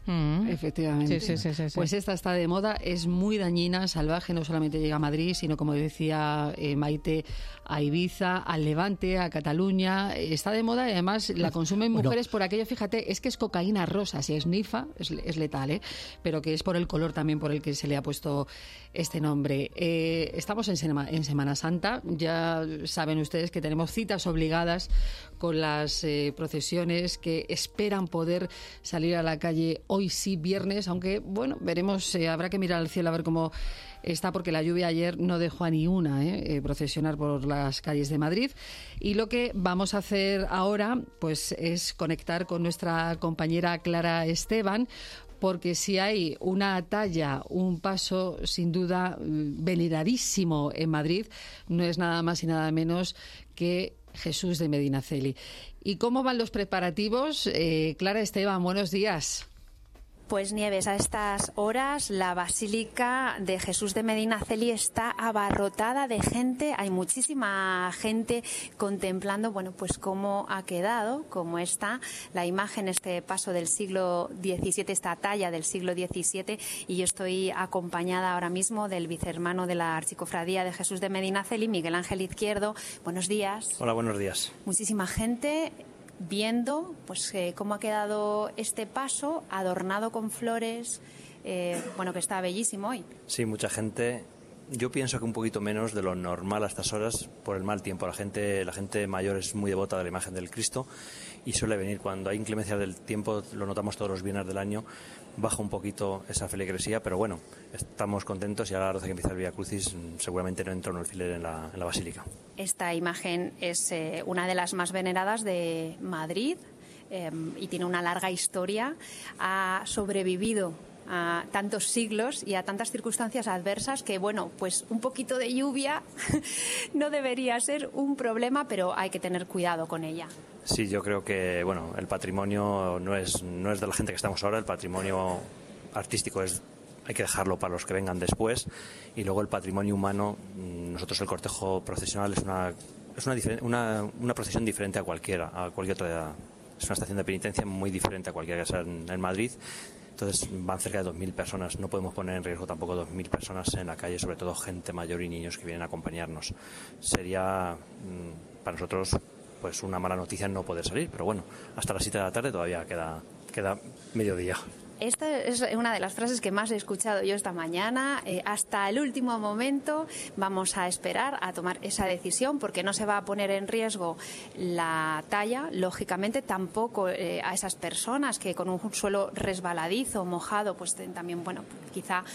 Efectivamente. Sí. Pues esta está de moda, es muy dañina, salvaje, no solamente llega a Madrid, sino, como decía Maite, a Ibiza, al Levante, a Cataluña. Está de moda y además la consumen mujeres por aquello, fíjate, es que es cocaína rosa, si es nifa, es letal, pero que es por el color también por el que se le ha puesto este nombre. Estamos en Semana Santa, ya saben ustedes que tenemos citas obligadas con las procesiones que esperan poder salir a la calle hoy sí, viernes, aunque, bueno, veremos, habrá que mirar al cielo a ver cómo está, porque la lluvia ayer no dejó a ni una procesionar por las calles de Madrid. Y lo que vamos a hacer ahora, pues, es conectar con nuestra compañera Clara Esteban, porque si hay una talla, un paso sin duda veneradísimo en Madrid, no es nada más y nada menos que Jesús de Medinaceli. ¿Y cómo van los preparativos? Clara Esteban, buenos días. Pues Nieves, a estas horas la Basílica de Jesús de Medinaceli está abarrotada de gente. Hay muchísima gente contemplando, bueno, pues cómo ha quedado, cómo está la imagen, este paso del siglo XVII, esta talla del siglo XVII. Y yo estoy acompañada ahora mismo del vicehermano de la Archicofradía de Jesús de Medinaceli, Miguel Ángel Izquierdo. Buenos días. Hola, buenos días. Muchísima gente viendo pues cómo ha quedado este paso adornado con flores, bueno, que está bellísimo hoy. Sí, mucha gente. Yo pienso que un poquito menos de lo normal a estas horas por el mal tiempo. La gente mayor es muy devota de la imagen del Cristo y suele venir. Cuando hay inclemencia del tiempo, lo notamos todos los viernes del año, baja un poquito esa feligresía, pero bueno, estamos contentos y a la hora que empieza el Vía Crucis seguramente no entra un alfiler en la basílica. Esta imagen es una de las más veneradas de Madrid y tiene una larga historia. Ha sobrevivido a tantos siglos y a tantas circunstancias adversas que, bueno, pues un poquito de lluvia no debería ser un problema, pero hay que tener cuidado con ella. Sí, yo creo que, bueno, el patrimonio no es de la gente que estamos ahora, el patrimonio artístico hay que dejarlo para los que vengan después, y luego el patrimonio humano, nosotros el cortejo procesional es una procesión diferente a cualquier otra, es una estación de penitencia muy diferente a cualquiera que sea en Madrid. Entonces van cerca de 2.000 personas. No podemos poner en riesgo tampoco 2.000 personas en la calle, sobre todo gente mayor y niños que vienen a acompañarnos. Sería para nosotros pues una mala noticia no poder salir, pero bueno, hasta las 7 de la tarde todavía queda mediodía. Esta es una de las frases que más he escuchado yo esta mañana. Hasta el último momento vamos a esperar a tomar esa decisión, porque no se va a poner en riesgo la talla, lógicamente tampoco a esas personas que con un suelo resbaladizo, mojado, pues también, bueno, quizá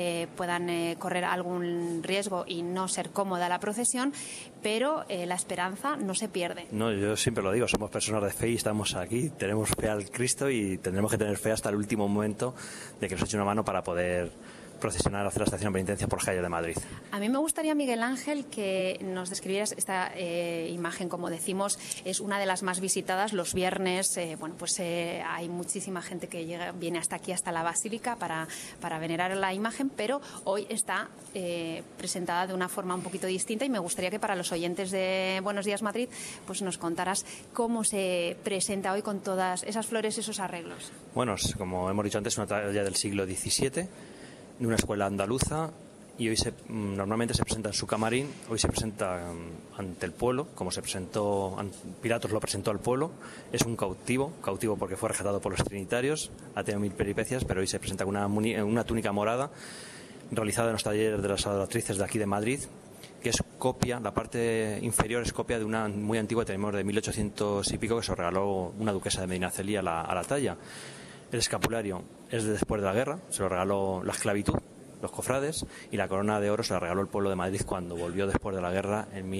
puedan correr algún riesgo y no ser cómoda la procesión, pero la esperanza no se pierde. No, yo siempre lo digo, somos personas de fe y estamos aquí, tenemos fe al Cristo y tendremos que tener fe hasta el último momento de que nos eche una mano para poder procesionar, hacer la estación de penitencia por las calles de Madrid. A mí me gustaría, Miguel Ángel, que nos describieras esta imagen. Como decimos, es una de las más visitadas los viernes. Bueno, pues hay muchísima gente que viene hasta aquí, hasta la Basílica, para venerar la imagen, pero hoy está presentada de una forma un poquito distinta, y me gustaría que para los oyentes de Buenos Días Madrid pues nos contaras cómo se presenta hoy con todas esas flores, esos arreglos. Bueno, como hemos dicho antes, una talla del siglo XVII, de una escuela andaluza, y hoy normalmente se presenta en su camarín. Hoy se presenta ante el pueblo, como se presentó, Pilatos lo presentó al pueblo. Es un cautivo porque fue rescatado por los trinitarios, ha tenido 1000 peripecias, pero hoy se presenta con una túnica morada realizada en los talleres de las adoratrices de aquí de Madrid, que es copia, la parte inferior es copia de una muy antigua, tenemos de 1800 y pico, que se regaló una duquesa de Medinaceli a la talla. El escapulario es de después de la guerra, se lo regaló la esclavitud, los cofrades, y la corona de oro se la regaló el pueblo de Madrid cuando volvió después de la guerra en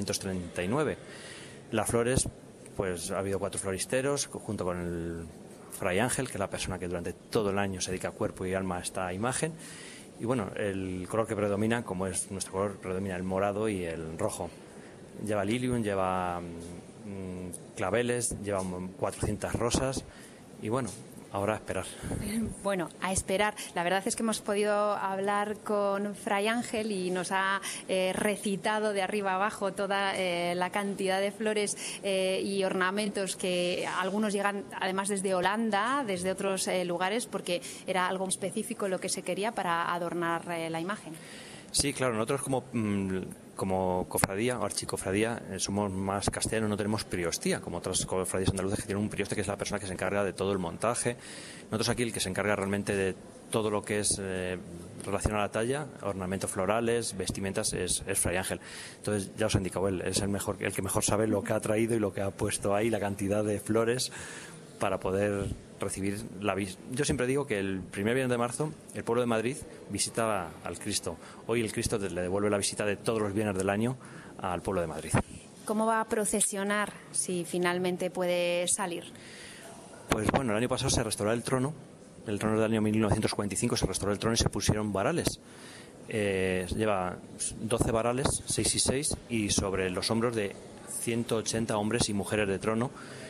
1939. Las flores, pues ha habido 4 floristeros, junto con el Fray Ángel, que es la persona que durante todo el año se dedica cuerpo y alma a esta imagen. Y bueno, el color que predomina, como es nuestro color, predomina el morado y el rojo. Lleva lilium, lleva claveles, lleva 400 rosas, y bueno, ahora a esperar. Bueno, a esperar. La verdad es que hemos podido hablar con Fray Ángel y nos ha recitado de arriba abajo toda la cantidad de flores y ornamentos que algunos llegan además desde Holanda, desde otros lugares, porque era algo específico lo que se quería para adornar la imagen. Sí, claro, nosotros como cofradía o archicofradía somos más castellanos, no tenemos priostía, como otras cofradías andaluces que tienen un prioste que es la persona que se encarga de todo el montaje. Nosotros aquí el que se encarga realmente de todo lo que es relacionado a la talla, ornamentos florales, vestimentas, es Fray Ángel. Entonces ya os he indicado, él es el que mejor sabe lo que ha traído y lo que ha puesto ahí, la cantidad de flores para poder recibir la visita. Yo siempre digo que el primer viernes de marzo el pueblo de Madrid visita al Cristo. Hoy el Cristo le devuelve la visita de todos los viernes del año al pueblo de Madrid. ¿Cómo va a procesionar si finalmente puede salir? Pues bueno, el año pasado se restauró el trono del año 1945, se restauró el trono y se pusieron varales. Lleva 12 varales, 6 y 6, y sobre los hombros de 180 hombres y mujeres de trono.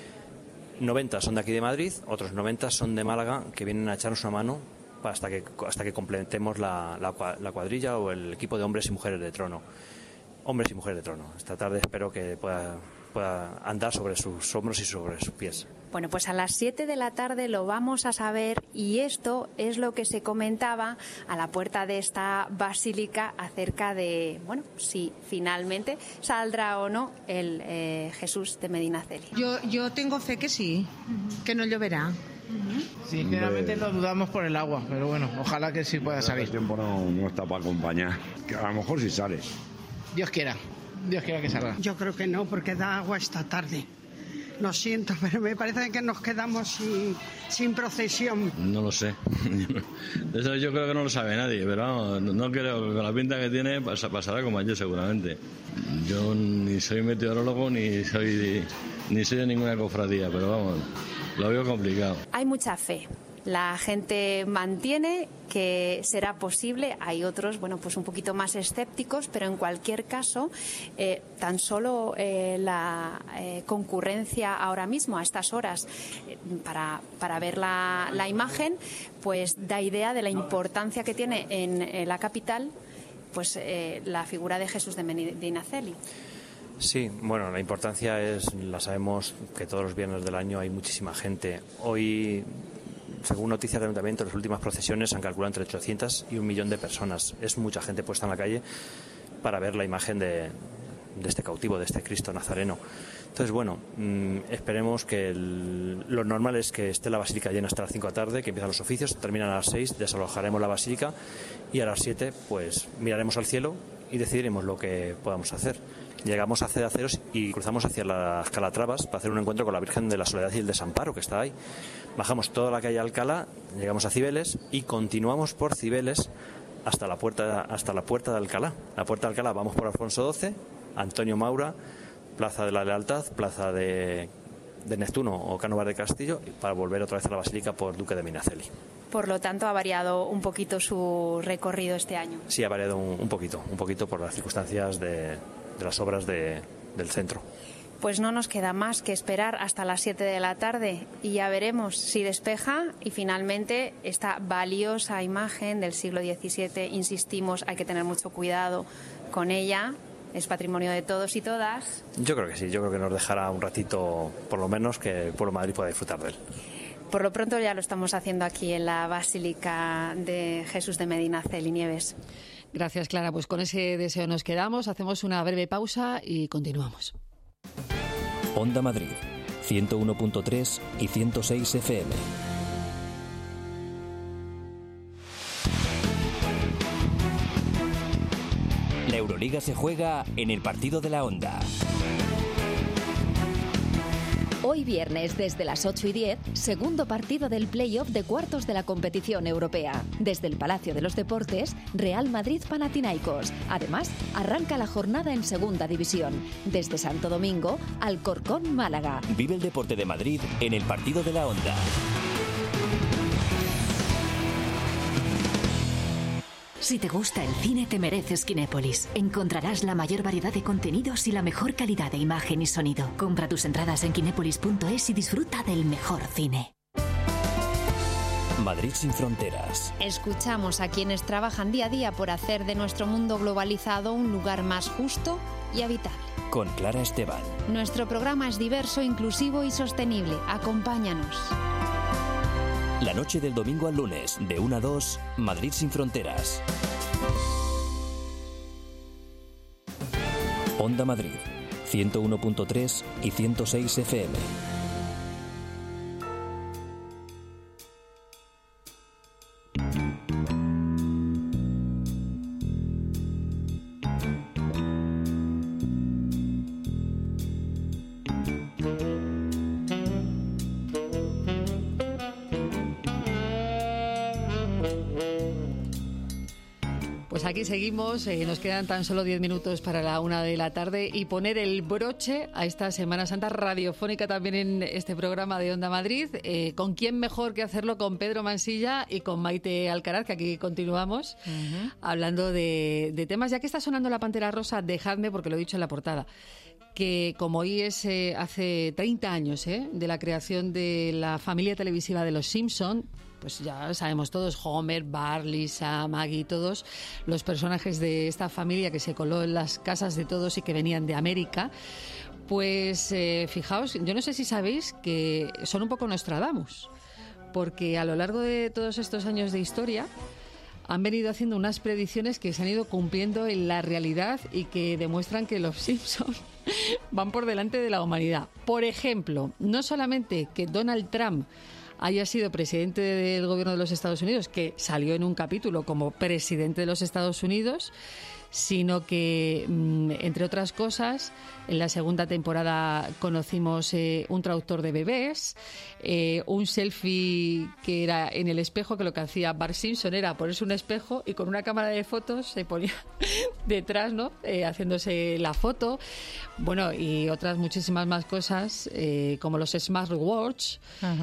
90 son de aquí de Madrid, otros 90 son de Málaga, que vienen a echarnos una mano hasta que completemos la cuadrilla o el equipo de hombres y mujeres de trono. Hombres y mujeres de trono. Esta tarde espero que pueda andar sobre sus hombros y sobre sus pies. Bueno, pues a las 7 de la tarde lo vamos a saber, y esto es lo que se comentaba a la puerta de esta basílica acerca de, bueno, si finalmente saldrá o no el Jesús de Medinaceli. Yo tengo fe que sí, que no lloverá. Sinceramente lo dudamos por el agua, pero bueno, ojalá que sí pueda salir. El tiempo no está para acompañar, que a lo mejor sí sale. Dios quiera que salga. Yo creo que no, porque da agua esta tarde. Lo siento, pero me parece que nos quedamos sin procesión. No lo sé. Eso yo creo que no lo sabe nadie, pero vamos, no creo que con la pinta que tiene pasará como ayer seguramente. Yo ni soy meteorólogo ni soy de ninguna cofradía, pero vamos, lo veo complicado. Hay mucha fe. La gente mantiene que será posible. Hay otros, bueno, pues un poquito más escépticos, pero en cualquier caso, tan solo la concurrencia ahora mismo, a estas horas, para ver la imagen, pues da idea de la importancia que tiene en la capital, pues la figura de Jesús de Medinaceli. Sí, bueno, la importancia la sabemos, que todos los viernes del año hay muchísima gente. Hoy, según noticias del Ayuntamiento, las últimas procesiones han calculado entre 800 y 1 millón de personas. Es mucha gente puesta en la calle para ver la imagen de este cautivo, de este Cristo Nazareno. Entonces, bueno, esperemos que lo normal es que esté la basílica llena hasta las 5 de la tarde, que empiezan los oficios, terminan a las 6, desalojaremos la basílica y a las 7 pues miraremos al cielo y decidiremos lo que podamos hacer. Llegamos a Cedaceros y cruzamos hacia las Calatravas para hacer un encuentro con la Virgen de la Soledad y el Desamparo, que está ahí. Bajamos toda la calle Alcalá, llegamos a Cibeles y continuamos por Cibeles hasta la puerta de Alcalá. La puerta de Alcalá vamos por Alfonso XII, Antonio Maura, Plaza de la Lealtad, Plaza de Neptuno o Cánovas de Castillo, para volver otra vez a la Basílica por Duque de Medinaceli. Por lo tanto, ha variado un poquito su recorrido este año. Sí, ha variado un poquito por las circunstancias de las obras del centro. Pues no nos queda más que esperar hasta las 7 de la tarde y ya veremos si despeja y finalmente esta valiosa imagen del siglo XVII, insistimos, hay que tener mucho cuidado con ella, es patrimonio de todos y todas. Yo creo que sí, yo creo que nos dejará un ratito, por lo menos, que el pueblo de Madrid pueda disfrutar de él. Por lo pronto ya lo estamos haciendo aquí en la Basílica de Jesús de Medinaceli. Nieves. Gracias, Clara. Pues con ese deseo nos quedamos, hacemos una breve pausa y continuamos. Onda Madrid, 101.3 y 106 FM. La Euroliga se juega en el partido de la Onda. Hoy viernes, desde las 8:10, segundo partido del play-off de cuartos de la competición europea. Desde el Palacio de los Deportes, Real Madrid-Panathinaikos. Además, arranca la jornada en segunda división. Desde Santo Domingo, Alcorcón-Málaga. Vive el deporte de Madrid en el partido de la Onda. Si te gusta el cine, te mereces Kinépolis. Encontrarás la mayor variedad de contenidos y la mejor calidad de imagen y sonido. Compra tus entradas en kinépolis.es y disfruta del mejor cine. Madrid sin fronteras. Escuchamos a quienes trabajan día a día por hacer de nuestro mundo globalizado un lugar más justo y habitable. Con Clara Esteban. Nuestro programa es diverso, inclusivo y sostenible. Acompáñanos. La noche del domingo al lunes, de 1 a 2, Madrid sin fronteras. Onda Madrid, 101.3 y 106 FM. Aquí seguimos, nos quedan tan solo 10 minutos para la 1 de la tarde y poner el broche a esta Semana Santa radiofónica también en este programa de Onda Madrid. ¿Con quién mejor que hacerlo? Con Pedro Mansilla y con Maite Alcaraz, que aquí continuamos hablando de temas. Ya que está sonando la Pantera Rosa, dejadme, porque lo he dicho en la portada, que como hoy es hace 30 años de la creación de la familia televisiva de Los Simpson, pues ya sabemos todos, Homer, Bart, Lisa, Maggie, todos los personajes de esta familia que se coló en las casas de todos y que venían de América, pues fijaos, yo no sé si sabéis que son un poco Nostradamus, porque a lo largo de todos estos años de historia han venido haciendo unas predicciones que se han ido cumpliendo en la realidad y que demuestran que los Simpsons van por delante de la humanidad. Por ejemplo, no solamente que Donald Trump haya sido presidente del gobierno de los Estados Unidos, que salió en un capítulo como presidente de los Estados Unidos, sino que, entre otras cosas, en la segunda temporada conocimos un traductor de bebés, un selfie que era en el espejo, que lo que hacía Bart Simpson era ponerse un espejo y con una cámara de fotos se ponía detrás, ¿no? Haciéndose la foto. Bueno, y otras muchísimas más cosas, como los smartwatch,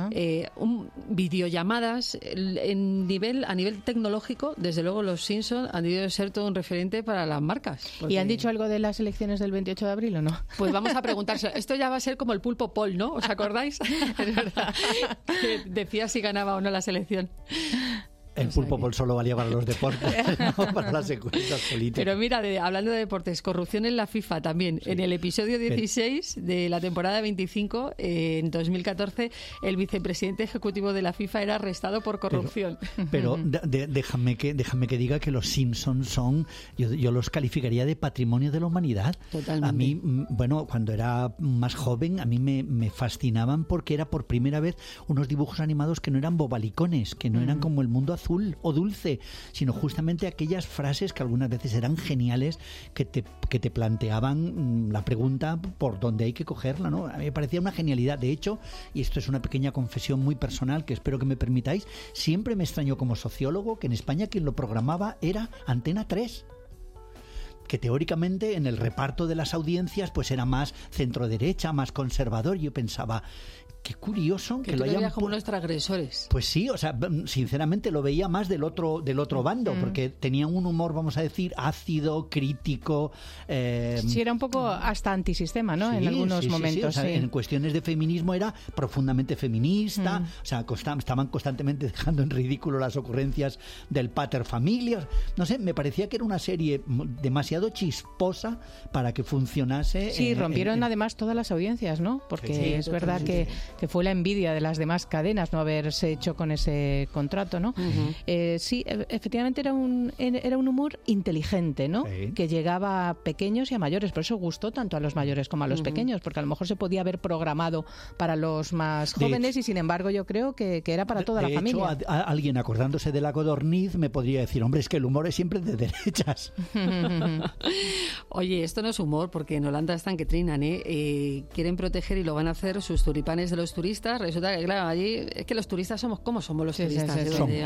videollamadas. A nivel tecnológico, desde luego los Simpsons han debido ser todo un referente para las marcas. Porque... ¿Y han dicho algo de las elecciones del 28 de abril o no? Pues vamos a preguntarse. Esto ya va a ser como el pulpo Paul, ¿no? ¿Os acordáis? Es verdad. Que decía si ganaba o no la selección. El pulpo Paul solo valía para los deportes, no para las encuestas políticas. Pero mira, hablando de deportes, corrupción en la FIFA también. Sí. En el episodio 16 de la temporada 25, en 2014, el vicepresidente ejecutivo de la FIFA era arrestado por corrupción. Pero déjame que diga que los Simpsons son, yo los calificaría de patrimonio de la humanidad. Totalmente. A mí, bueno, cuando era más joven, a mí me fascinaban porque era por primera vez unos dibujos animados que no eran bobalicones, que no eran como El Mundo Azul o Dulce, sino justamente aquellas frases que algunas veces eran geniales, que te planteaban la pregunta por dónde hay que cogerla, ¿no? A mí me parecía una genialidad. De hecho, y esto es una pequeña confesión muy personal que espero que me permitáis, siempre me extrañó como sociólogo que en España quien lo programaba era Antena 3. Que teóricamente en el reparto de las audiencias pues era más centro-derecha, más conservador. Yo pensaba, qué curioso que lo hayan como unos transgresores. Pues sí, o sea, sinceramente lo veía más del otro bando, porque tenían un humor, vamos a decir, ácido, crítico. Sí, era un poco hasta antisistema, ¿no? Sí, en algunos momentos. Sí. O sea, en cuestiones de feminismo era profundamente feminista. O sea, estaban constantemente dejando en ridículo las ocurrencias del pater familias. No sé, me parecía que era una serie demasiado chisposa para que funcionase. Sí, rompieron además todas las audiencias, ¿no? Porque es verdad que fue la envidia de las demás cadenas no haberse hecho con ese contrato, ¿no? Sí, efectivamente era un humor inteligente, ¿no? Sí. Que llegaba a pequeños y a mayores, por eso gustó tanto a los mayores como a los pequeños, porque a lo mejor se podía haber programado para los más jóvenes y sin embargo yo creo que era para toda la familia. De hecho, alguien acordándose de La Codorniz me podría decir, hombre, es que el humor es siempre de derechas. Oye, esto no es humor, porque en Holanda están que trinan, quieren proteger y lo van a hacer sus tulipanes de los turistas. Resulta que, claro, allí es que los turistas somos como somos los turistas.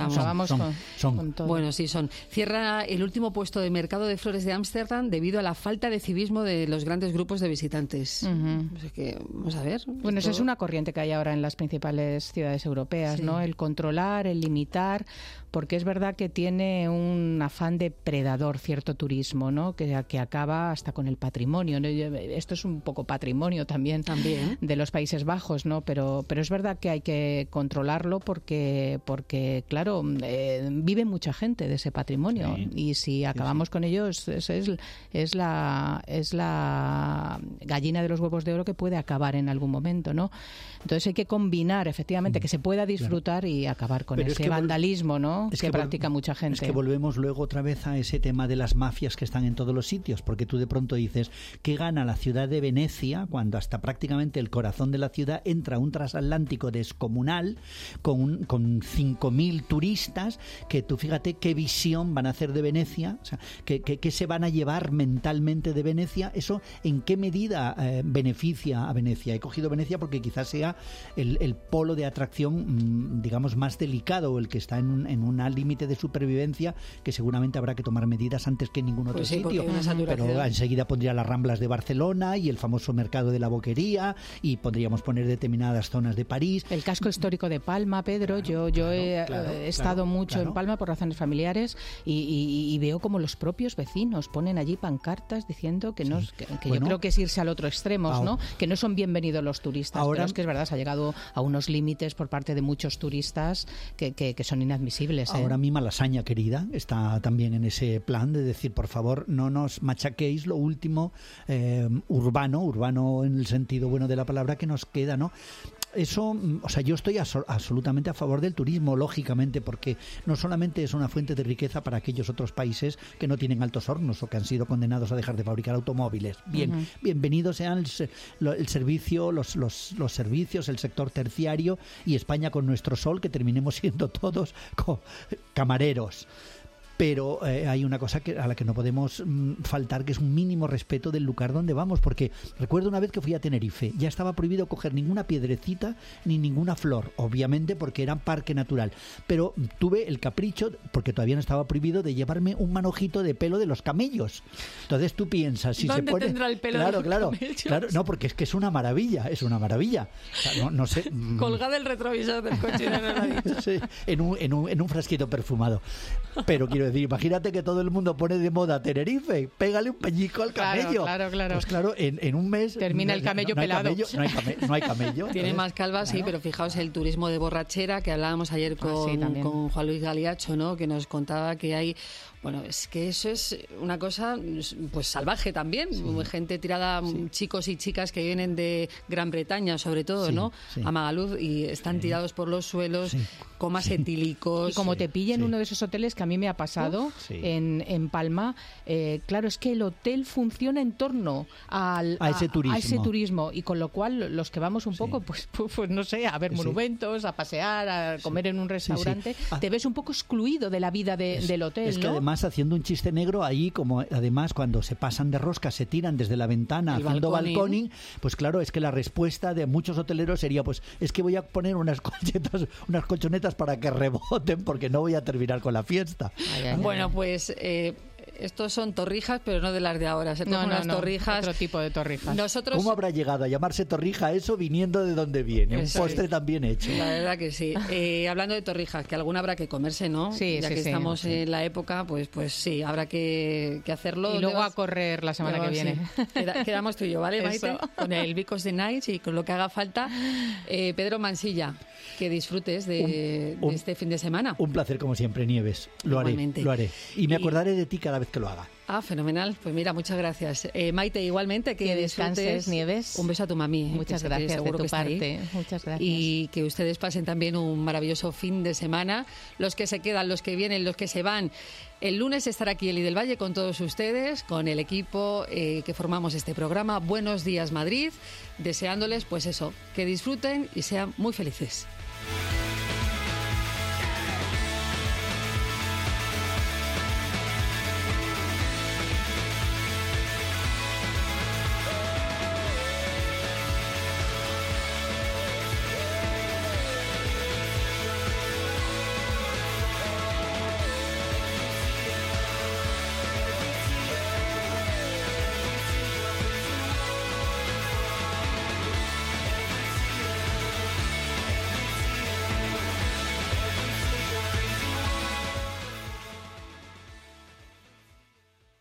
Son todo. Bueno, sí, son. Cierra el último puesto de mercado de flores de Ámsterdam debido a la falta de civismo de los grandes grupos de visitantes. O sea que, vamos a ver. Bueno, eso es una corriente que hay ahora en las principales ciudades europeas, ¿no? El controlar, el limitar, porque es verdad que tiene un afán depredador cierto turismo, ¿no? Que acaba hasta con el patrimonio, ¿no? Esto es un poco patrimonio también de los Países Bajos, ¿no? Pero es verdad que hay que controlarlo porque claro, vive mucha gente de ese patrimonio, y si acabamos con ello es la gallina de los huevos de oro que puede acabar en algún momento, ¿no? Entonces hay que combinar efectivamente que se pueda disfrutar y acabar con ese vandalismo, ¿no? que practica mucha gente. Es que volvemos luego otra vez a ese tema de las mafias que están en todos los sitios, porque tú de pronto dices, ¿qué gana la ciudad de Venecia cuando hasta prácticamente el corazón de la ciudad entra un transatlántico descomunal con 5.000 turistas, que tú fíjate qué visión van a hacer de Venecia, o sea, qué se van a llevar mentalmente de Venecia? ¿Eso en qué medida beneficia a Venecia? He cogido Venecia porque quizás sea el polo de atracción, digamos, más delicado, el que está en un límite de supervivencia, que seguramente habrá que tomar medidas antes que en ningún otro sitio. Pero enseguida pondría las Ramblas de Barcelona y el famoso mercado de la Boquería, y podríamos poner determinadas zonas de París. El casco histórico de Palma, Pedro. Yo he estado mucho en Palma por razones familiares y veo como los propios vecinos ponen allí pancartas diciendo que no, que yo creo que es irse al otro extremo, ¿no? Que no son bienvenidos los turistas. Pero es que es verdad, se ha llegado a unos límites por parte de muchos turistas que son inadmisibles. Ahora mi Malasaña querida está también en ese plan de decir, por favor, no nos machaquéis lo último urbano en el sentido bueno de la palabra que nos queda, ¿no? Eso, o sea, yo estoy absolutamente a favor del turismo, lógicamente, porque no solamente es una fuente de riqueza para aquellos otros países que no tienen altos hornos o que han sido condenados a dejar de fabricar automóviles. Bienvenidos sean el servicio, los servicios, el sector terciario, y España con nuestro sol, que terminemos siendo todos camareros. Pero hay una cosa a la que no podemos faltar, que es un mínimo respeto del lugar donde vamos, porque recuerdo una vez que fui a Tenerife, ya estaba prohibido coger ninguna piedrecita ni ninguna flor, obviamente porque era parque natural, pero tuve el capricho, porque todavía no estaba prohibido, de llevarme un manojito de pelo de los camellos. Entonces tú piensas, si ¿dónde se pone... tendrá el pelo de los camellos? Claro, no, porque es que es una maravilla. O sea, no sé... Colgada el retrovisor del coche, sí, en un frasquito perfumado. Pero quiero decir, imagínate que todo el mundo pone de moda Tenerife, pégale un pellizco al camello. Claro. Pues claro, en un mes... Termina el camello pelado. No hay camello. Tiene más calvas, sí, pero fijaos el turismo de borrachera que hablábamos ayer con Juan Luis Galiacho, ¿no? Que nos contaba que hay... Bueno, es que eso es una cosa pues salvaje también. Gente tirada, chicos y chicas que vienen de Gran Bretaña, sobre todo, ¿no? A Magaluf, y están tirados por los suelos, comas etílicos. Y como te pilla en uno de esos hoteles que a mí me ha pasado en Palma, claro, es que el hotel funciona en torno a ese turismo, y con lo cual los que vamos un poco, pues no sé, a ver monumentos, a pasear, a comer en un restaurante, te ves un poco excluido de la vida del hotel, es que además, haciendo un chiste negro, ahí como además cuando se pasan de rosca se tiran desde la ventana haciendo balconing, pues claro, es que la respuesta de muchos hoteleros sería, pues es que voy a poner unas colchonetas para que reboten, porque no voy a terminar con la fiesta. Bueno, pues... estos son torrijas, pero no de las de ahora. Se cogen unas torrijas. Otro tipo de torrijas. ¿Cómo habrá llegado a llamarse torrija eso viniendo de donde viene? Un postre tan bien hecho. La verdad que sí. Hablando de torrijas, que alguna habrá que comerse, ¿no? Ya que estamos en la época, pues sí, habrá que hacerlo. Y luego a correr la semana que viene. Quedamos tú y yo, ¿vale, Maite? Con el Because the Nights y con lo que haga falta. Pedro Mansilla, que disfrutes de este fin de semana. Un placer, como siempre, Nieves. Lo haré. Y me acordaré de ti cada vez que lo haga. Fenomenal. Pues mira, muchas gracias. Maite, igualmente, que descanses, Nieves. Un beso a tu mami. Muchas gracias, seguro de tu parte. Muchas gracias. Y que ustedes pasen también un maravilloso fin de semana. Los que se quedan, los que vienen, los que se van. El lunes estará aquí Eli del Valle con todos ustedes, con el equipo que formamos este programa. Buenos días, Madrid. Deseándoles, pues eso, que disfruten y sean muy felices.